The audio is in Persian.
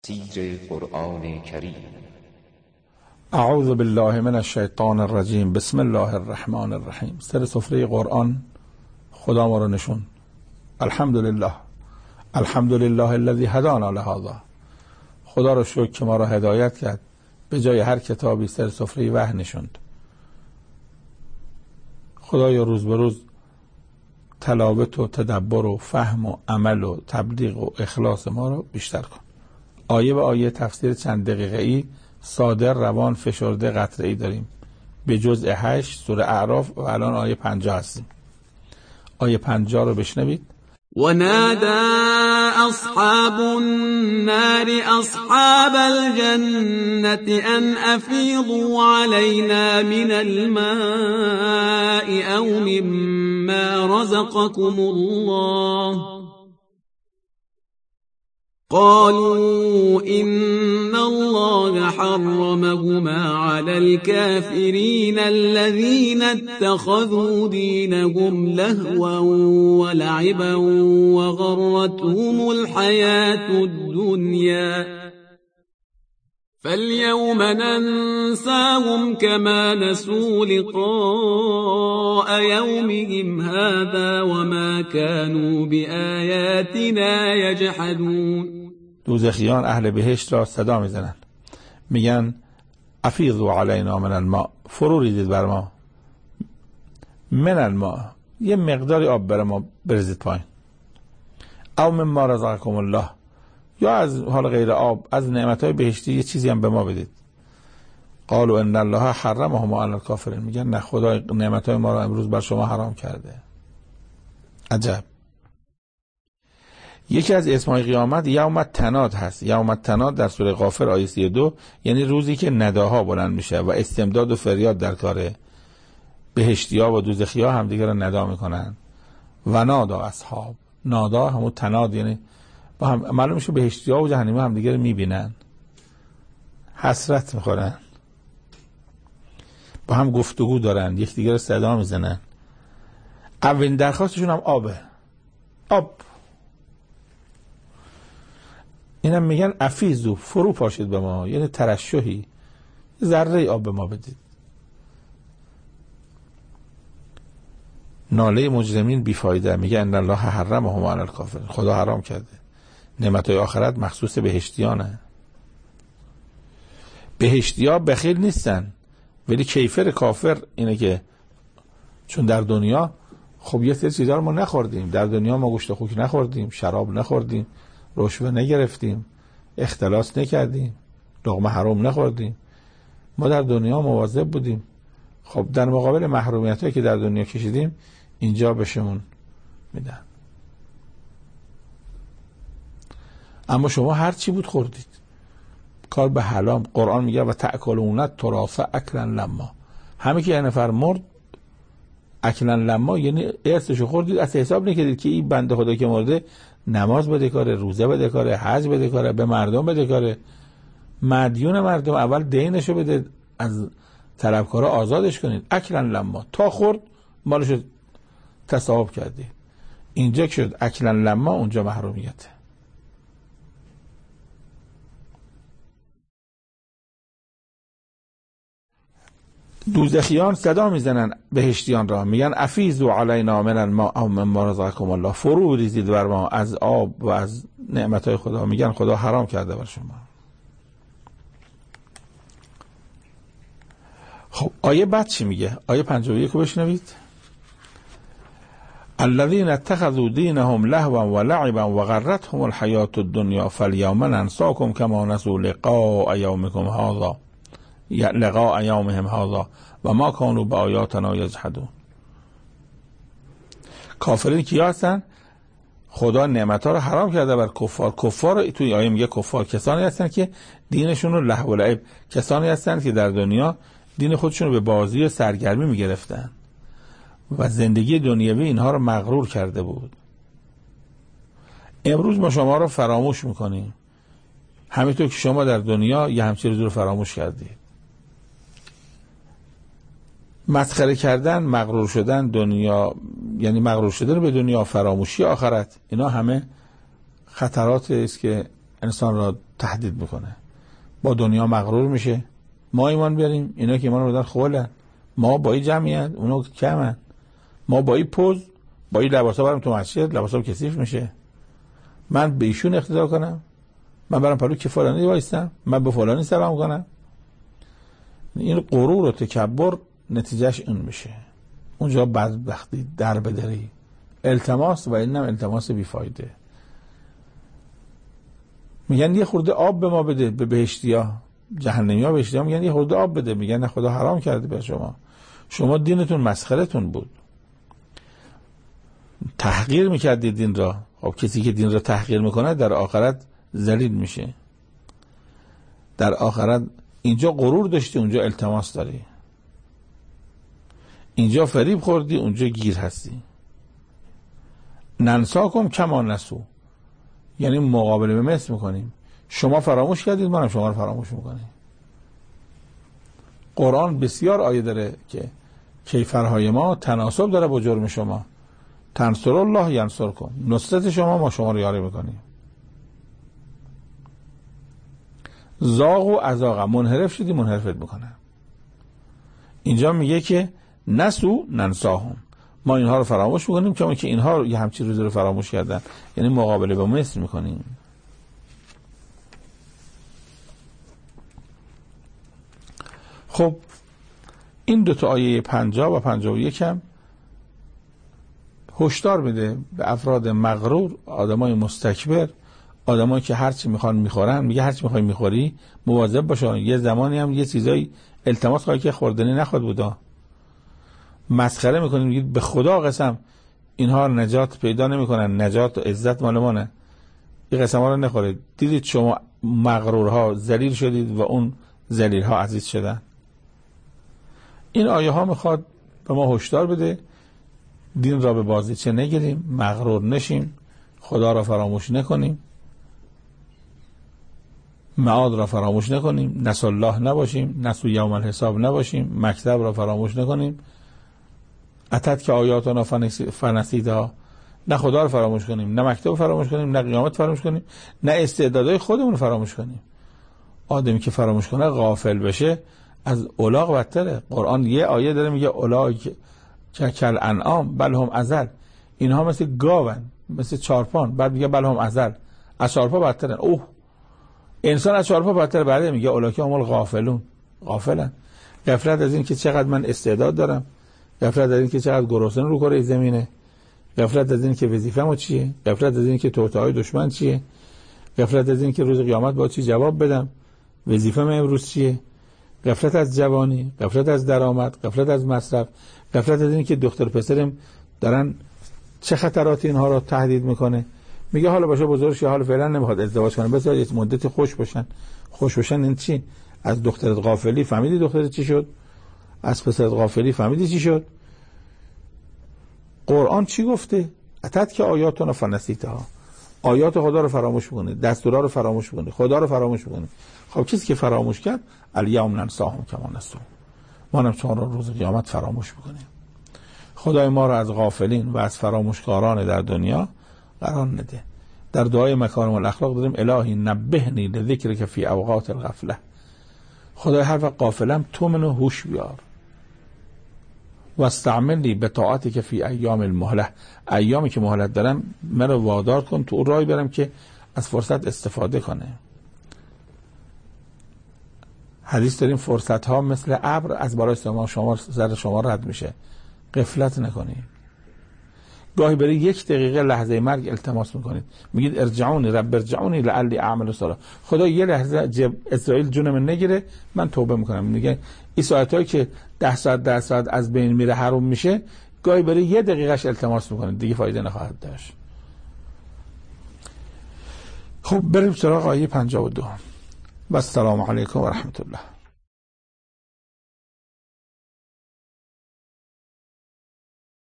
تفسیر قرآن کریم. اعوذ بالله من الشیطان الرجیم. بسم الله الرحمن الرحیم. سر سفره قرآن خدا ما رو نشون. الحمدلله الحمدلله الذی هدانا لهذا. خدا رو شکر که ما را هدایت کرد، به جای هر کتابی سر سفره وحی نشوند. خدایا روز به روز تلاوت و تدبر و فهم و عمل و تبلیغ و اخلاص ما رو بیشتر کن. آیه به آیه تفسیر چند دقیقه‌ای صادر، روان، فشرده، قطره‌ای داریم به جزء 8 سوره اعراف و الان آیه 50 هستیم. آیه 50 رو بشنوید. ونادى أصحاب النار أصحاب الجنة أن أفيضوا علينا من الماء أو مما رزقكم الله قالوا إن الله حرمهما على الكافرين الذين اتخذوا دينهم لهوا ولعبا وغرتهم الحياة الدنيا فاليوم ننساهم كما نسوا لقاء يومهم هذا وما كانوا بآياتنا يجحدون. دوزخیان اهل بهشت را صدا میزنن، میگن افیضوا علینا من الماء، فرو ریزید بر ما، من الماء، یه مقداری آب بر ما بریزید پایین، او مما رزقکم الله، یا از حال غیر آب از نعمتهای بهشتی یه چیزی هم به ما بدید. قالوا ان الله حرمهما علی الکافرین، میگن نه، خدا نعمتهای ما را امروز بر شما حرام کرده. عجب. یکی از اسمای قیامت یوم التناد هست. یوم التناد در سوره غافر آیه 32 یعنی روزی که نداها بلند میشه و استمداد و فریاد در کاره. بهشتی‌ها و دوزخی‌ها هم دیگه رو ندا میکنن. و نادا اصحاب، نادا همون تناد، یعنی با هم معلوم میشه بهشتی‌ها و جهنمی‌ها هم دیگه رو میبینن، حسرت میخورن، با هم گفتگو دارن، یکدیگر رو صدا میزنن. اولین درخواستشون هم آبه، آب. اینم میگن افیزو، فرو پاشید به ما، یعنی ترشحی، ذره آب به ما بدید. ناله مجرمین بیفایده، میگه ان الله حرمهما علی الکافرین، خدا حرام کرده. نعمتهای آخرت مخصوص بهشتیانه. بهشتی‌ها بخیل نیستن، ولی کیفر کافر اینه که چون در دنیا خب یه سری چیزا رو ما نخوردیم، در دنیا ما گوشت خوک نخوردیم، شراب نخوردیم، رشوه نگرفتیم، اختلاس نکردیم، لقمه حرام نخوردیم، ما در دنیا مواظب بودیم. خب در مقابل محرومیتایی که در دنیا کشیدیم اینجا بهشون میدن. اما شما هر چی بود خوردید، کار به حلام. قرآن میگه و تأکلون التراث اکلا لما، همه که یه نفر مرد اکلا لما یعنی ارثشو خوردید، از حساب نکردید که این بنده خدا که مرده نماز بده کاره، روزه بده کاره، حج بده کاره، به مردم بده کاره، مدیون مردم، اول دینشو بده، از طلبکارا آزادش کنید. اکلا لما، تا خورد مالشو تصاحب کردی. اینجا که شد اکلا لما، اونجا محرومیته. دوزخیان صدا میزنن بهشتیان را، میگن افیضوا علینا من الماء او مما رزقکم الله، فرو ریزید بر ما از آب و از نعمتهای خدا. میگن خدا حرام کرده بر شما. خب آیه بعد چی میگه؟ آیه 51 رو بشنوید. الذين اتخذوا دينهم لهوا ولعبا وغرتهم الحياة الدنيا فاليوم ننساكم كما نسوا لقاء يومكم هذا لقاء يومهم هذا و ما كانوا بآياتنا يجحدون. کافرین کیا هستن؟ خدا نعمت‌ها رو حرام کرده بر کفار. کفار توی آیه میگه کفار کسانی هستن که دینشون رو لهو و لعب، کسانی هستن که در دنیا دین خودشون رو به بازی و سرگرمی میگرفتن و زندگی دنیوی اینها رو مغرور کرده بود. امروز ما شما رو فراموش میکنیم، همینطور که شما در دنیا یه همچین روز رو فراموش کردید. مسخره کردن، مغرور شدن دنیا، یعنی مغرور شدن به دنیا، فراموشی آخرت، اینا همه خطرات است که انسان را تهدید میکنه. با دنیا مغرور میشه. ما ایمان بیاریم، اینا که ایمان رو دارن خولن. ما با این جمعیت، اونا کمن. ما با این پوز، با این لباسا برم تو مسجد، لباسا کثیف میشه. من به ایشون اقتدا کنم، من برم پلو که فلانی وایستم، من به فلانی سلام کنم. این غرور و تکبر نتیجهش این میشه. اونجا بدبختی در بدری، التماس و اینم التماس بیفایده. میگن یه خورده آب به ما بده، به بهشتیا، جهنمیا بهشتیا میگن یه خورده آب بده، میگن نه خدا حرام کرده به شما دینتون مسخرتون بود، تحقیر میکردید دین را. خب کسی که دین را تحقیر میکنه در آخرت ذلیل میشه. در آخرت اینجا غرور داشتی، اونجا التماس داری. اینجا فریب خوردی، اونجا گیر هستی. ننساکم کما نسو، یعنی مقابله به مثل میکنیم. شما فراموش کردید، منم شما رو فراموش میکنیم. قرآن بسیار آیه داره که کیفرهای ما تناسب داره با جرم شما. تنصر الله ینصرکم، نصرت شما ما شما رو یاری میکنیم. زاغ و ازاغ، منحرف شدی منحرفت میکنه. اینجا میگه که نسو ننساهم، ما اینها رو فراموش میکنیم کما که اینها یه همچین روزی رو فراموش کردن، یعنی مقابله با مثل میکنیم. خب این دوتا آیه 50 و 51 هم هشدار میده به افراد مغرور، آدمای مستکبر، آدمایی که هرچی میخوان میخورن. میگه هرچی میخوای میخوری مواظب باش. یه زمانی هم یه چیزایی التماس خواهی که خوردنی نخواد بودا، مسخره میکنیم، میگید به خدا قسم اینها نجات پیدا نمیکنن، نجات و عزت مال ما نه، این قسم ها رو نخورید. دیدید شما مغرورها ذلیل شدید و اون ذلیل ها عزیز شدن. این آیه ها میخواد به ما هشدار بده دین را به بازیچه نگیریم، مغرور نشیم، خدا را فراموش نکنیم، معاد را فراموش نکنیم، نسو الله نباشیم، نسو یوم الحساب نباشیم، مکتب را فراموش نکنیم. اتت که آیاتنا فنسیدها، نه خدا رو فراموش کنیم، نه مکتب فراموش کنیم، نه قیامت فراموش کنیم، نه استعدادهای خودمون فراموش کنیم. آدمی که فراموش کنه غافل بشه از الاغ بدتره. قرآن یه آیه داره میگه الاغ که کل انعام بل هم ازل، اینها مثل گاون، مثل چارپان. بعد میگه بل هم ازل، از چارپا بدترن. اوه، انسان از چارپا بدتره. بعد میگه الاغ هم الغافلون، غافلن. غفلت از این که چقدر من استعداد دارم، غفلت از این که چقدر گرسنه رو کره زمینه، غفلت از این که وظیفه‌م چیه، غفلت از این که توطئه‌های دشمن چیه، غفلت از این که روز قیامت با چی جواب بدم، وظیفه‌م امروز چیه، غفلت از جوانی، غفلت از درآمد، غفلت از مصرف، غفلت از این که دختر پسرم دارن چه خطراتی اینها رو تهدید میکنه. میگه حالا باشه بزرگش، حالا فعلا نمیخواد ازدواج کنه، بذار یه مدتی خوش باشن. این چی؟ از دخترت غافلی فهمیدی دخترت چی شد؟ از پسرت غافلی فهمیدی چی شد؟ قرآن چی گفته؟ اتت که آیاتنا فنسیتها، آیات خدا رو فراموش میکنه، دستورا رو فراموش میکنه، خدا رو فراموش میکنه. خب کسی که فراموش کرد الیوم ننساهم کما نسوا، ما هم چون روز قیامت فراموش میکنیم. خدای ما رو از غافلین و از فراموشکاران در دنیا قرار نده. در دعای مکارم الاخلاق داریم الهی نبهنی لذکرک فی اوقات الغفله، خدای هر وقت غافلم تو منو هوش بیار. و استعملی به طاعتی که فی ایام المهله، ایامی که مهلت دارم منو وادار کن تو راهی برم که از فرصت استفاده کنه. حدیث داریم فرصت ها مثل ابر از بالای شما سر شما رد میشه، غفلت نکنید. گاهی برای 1 دقیقه لحظه مرگ التماس میکنید، میگید ارجعونی رب ارجعونی لعلی اعمل صالحا، خدا یه لحظه اسرائیل جونم نگیره من توبه میکنم. میگه این ساعتایی که 10 ساعت از بین میره حروم میشه، گاهی برای 1 دقیقهش التماس میکنید، دیگه فایده نخواهد داشت. خب بریم سراغ آیه 52. و السلام علیکم و رحمت الله.